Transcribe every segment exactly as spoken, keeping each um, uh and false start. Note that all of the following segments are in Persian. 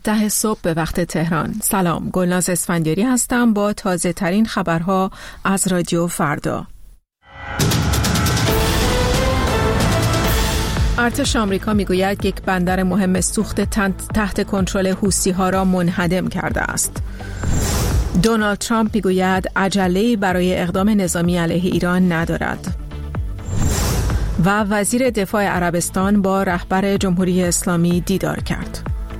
ده صبح به وقت تهران. سلام، گلناز اسفندیاری هستم با تازه ترین خبرها از رادیو فردا. ارتش آمریکا میگوید یک بندر مهم سوخت تحت کنترل حوثی‌ها را منهدم کرده است. دونالد ترامپ میگوید عجله‌ای برای اقدام نظامی علیه ایران ندارد. و وزیر دفاع عربستان با رهبر جمهوری اسلامی دیدار کرد.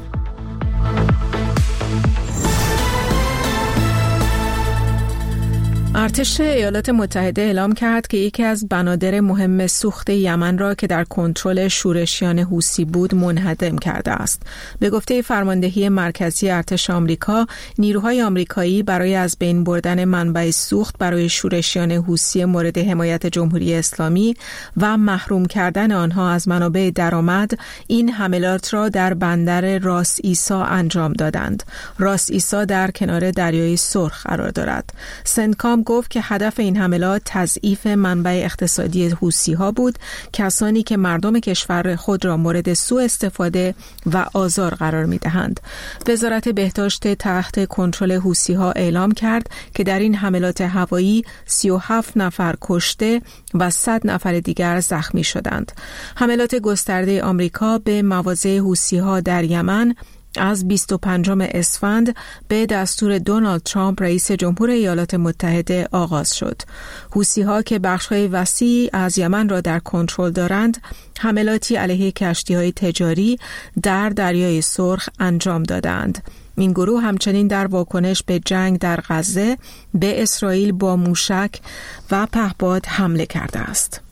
ارتش ایالات متحده اعلام کرد که یکی از بنادر مهم سوخت یمن را که در کنترل شورشیان حوثی بود منهدم کرده است. به گفته فرماندهی مرکزی ارتش آمریکا، نیروهای آمریکایی برای از بین بردن منبع سوخت برای شورشیان حوثی مورد حمایت جمهوری اسلامی و محروم کردن آنها از منابع درآمد این حملات را در بندر راس عیسی انجام دادند. راس عیسی در کنار دریای سرخ قرار دارد. سنتکام گفت که هدف این حملات تضعیف منبع اقتصادی حوثی‌ها بود، کسانی که مردم کشور خود را مورد سوء استفاده و آزار قرار می‌دهند. وزارت بهداشت تحت کنترل حوثی‌ها اعلام کرد که در این حملات هوایی سی و هفت نفر کشته و صد نفر دیگر زخمی شدند. حملات گسترده آمریکا به مواضع حوثی‌ها در یمن از بیست و پنجم اسفند به دستور دونالد ترامپ رئیس جمهور ایالات متحده آغاز شد. حوثی‌ها که بخش‌های وسیعی از یمن را در کنترل دارند، حملاتی علیه کشتی‌های تجاری در دریای سرخ انجام دادند. این گروه همچنین در واکنش به جنگ در غزه به اسرائیل با موشک و پهپاد حمله کرده است.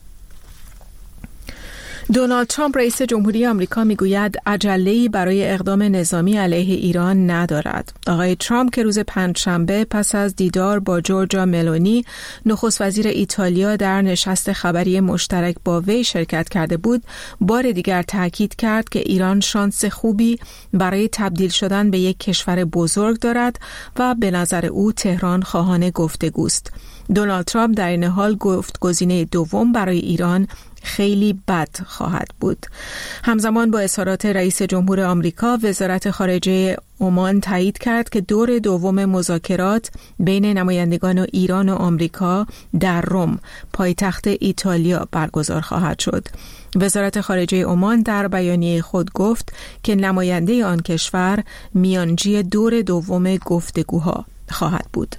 دونالد ترامپ رئیس جمهوری آمریکا میگوید عجله‌ای برای اقدام نظامی علیه ایران ندارد. آقای ترامپ که روز پنجشنبه پس از دیدار با جورجا ملونی نخست وزیر ایتالیا در نشست خبری مشترک با وی شرکت کرده بود، بار دیگر تاکید کرد که ایران شانس خوبی برای تبدیل شدن به یک کشور بزرگ دارد و به نظر او تهران خواهان گفتگوست. دونالد ترامپ در این حال گفت گزینه دوم برای ایران خیلی بد خواهد بود. همزمان با اظهارات رئیس جمهور آمریکا، وزارت خارجه عمان تایید کرد که دور دوم مذاکرات بین نمایندگان ایران و آمریکا در روم، پایتخت ایتالیا، برگزار خواهد شد. وزارت خارجه عمان در بیانیه خود گفت که نماینده آن کشور میانجی دور دوم گفتگوها خواهد بود.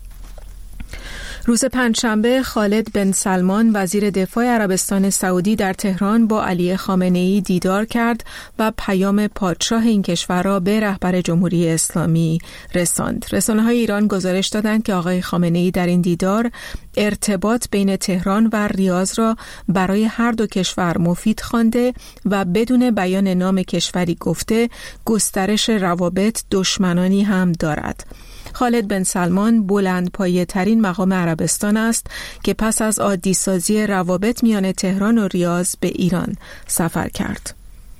روز پنجشنبه خالد بن سلمان وزیر دفاع عربستان سعودی در تهران با علی خامنه‌ای دیدار کرد و پیام پادشاه این کشور را به رهبر جمهوری اسلامی رساند. رسانه‌های ایران گزارش دادند که آقای خامنه‌ای در این دیدار ارتباط بین تهران و ریاض را برای هر دو کشور مفید خوانده و بدون بیان نام کشوری گفته گسترش روابط دشمنانی هم دارد. خالد بن سلمان بلندپایه ترین مقام عربستان است که پس از عادی سازی روابط میان تهران و ریاض به ایران سفر کرد.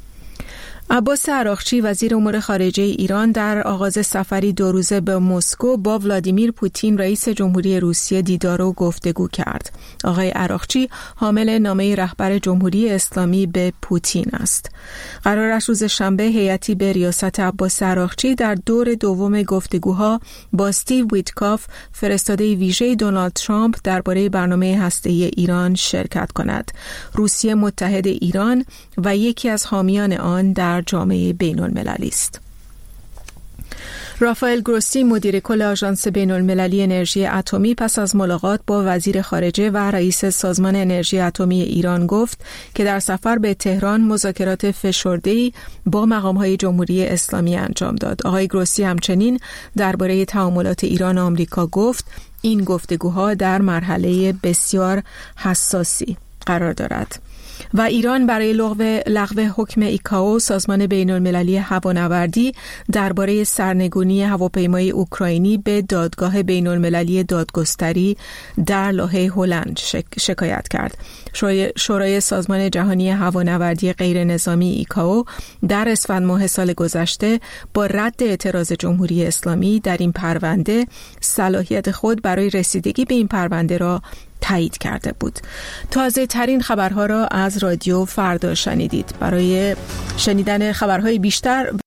عباس عراقچی وزیر امور خارجه ایران در آغاز سفری دو روزه به مسکو با ولادیمیر پوتین رئیس جمهوری روسیه دیدار و گفتگو کرد. آقای عراقچی حامل نامه رهبر جمهوری اسلامی به پوتین است. قرار است روز شنبه هیئتی به ریاست عباس عراقچی در دور دوم گفتگوها با استیو ویتکاف، فرستاده ویژه دونالد ترامپ، درباره برنامه هسته‌ای ایران شرکت کند. روسیه متحد ایران و یکی از حامیان آن در جامعه بین المللی است. رافائل گروسی مدیر کل آژانس بین المللی انرژی اتمی پس از ملاقات با وزیر خارجه و رئیس سازمان انرژی اتمی ایران گفت که در سفر به تهران مذاکرات فشرده‌ای با مقام‌های جمهوری اسلامی انجام داد. آقای گروسی همچنین درباره تعاملات ایران و آمریکا گفت این گفتگوها در مرحله بسیار حساسی قرار دارد. و ایران برای لغو لغو حکم ایکائو، سازمان بین المللی هوانوردی، درباره سرنگونی هواپیمای اوکراینی به دادگاه بین المللی دادگستری در لاهه هلند شک... شکایت کرد. شورای... شورای سازمان جهانی هوانوردی غیر نظامی ایکائو در اسفند ماه سال گذشته با رد اعتراض جمهوری اسلامی در این پرونده صلاحیت خود برای رسیدگی به این پرونده را تایید کرده بود. تازه ترین خبرها را از رادیو فردا شنیدید. برای شنیدن خبرهای بیشتر